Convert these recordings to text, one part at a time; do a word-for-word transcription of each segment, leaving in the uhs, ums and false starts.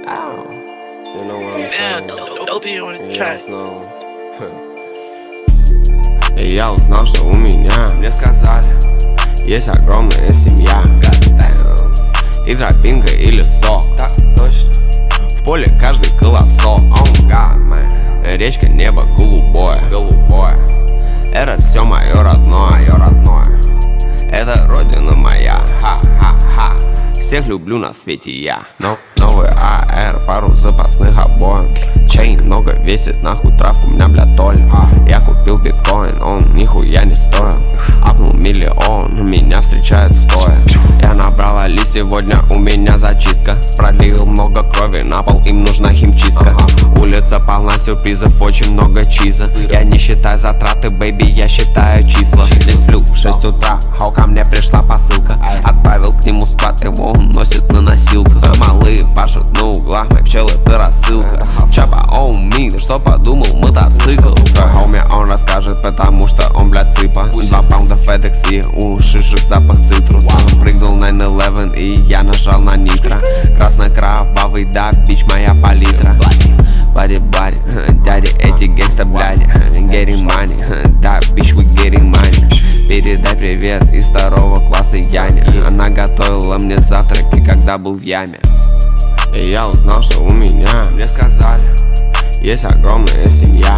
Ow. You know what I'm saying? Damn, Dopey on the track. И я узнал, что у меня, мне сказали, есть огромная семья. И тропинка или сок. Так точно. В поле каждый колосок. Oh God, man. Речка, небо голубое, Голубое. это все мое родное, Мое родное. это родина моя. Ха-ха-ха. Всех люблю на свете я. Но новый АР, пару запасных обоин. Чейн много весит, нахуй травку, у меня, бля, толь. Я купил биткоин, он нихуя не стоил. Апнул миллион, меня встречает стоя. Я набрал Али, сегодня у меня зачистка. Пролил много крови на пол, им нужна химчистка. Улица полна сюрпризов, очень много чиза. Я не считаю затраты, бэйби, я считаю числа. Здесь сплю в шесть утра, хау ко мне пришла посылка. Отправил к нему склад, его он носит на носилках. Малые пашут на углах, мои пчелы это рассылка. Чапа он ми, что подумал мотоцикл. Хоуми он расскажет, потому что он, блядь, цыпа. Два паунда FedEx и у шишек запах цитруса. Прыгнул найн элевен и я нажал на нитро. Красно-кровавый, да, бич моя палитра. Бади-бади, дяди, эти гэнгста, бляди. Getting money, да, bitch, we getting money. Передай привет из второго класса Яне. Она готовила мне завтраки, когда был в яме. И я узнал, что у меня, Мне сказали, есть огромная семья.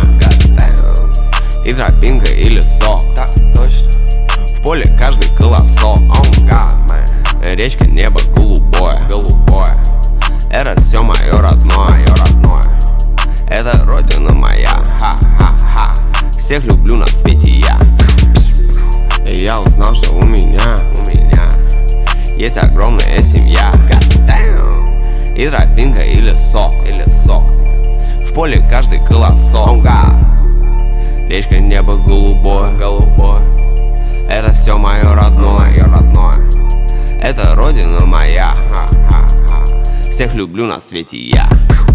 И тропинка или сок. так точно. В поле каждый колосок. Oh God, man. Речка, небо голубое, Голубое. это все мое родное, Мое родное. это родина моя. Ха-ха-ха. Всех люблю на свете я. И я узнал, что у меня, У меня. есть огромная семья. Damn. И тропинка или сок. Или сок. В поле каждый колосок. Oh God. Речка, небо голубое, Голубое. это все мое родное, Мое родное. это родина моя. Ха-ха-ха. Всех люблю на свете я.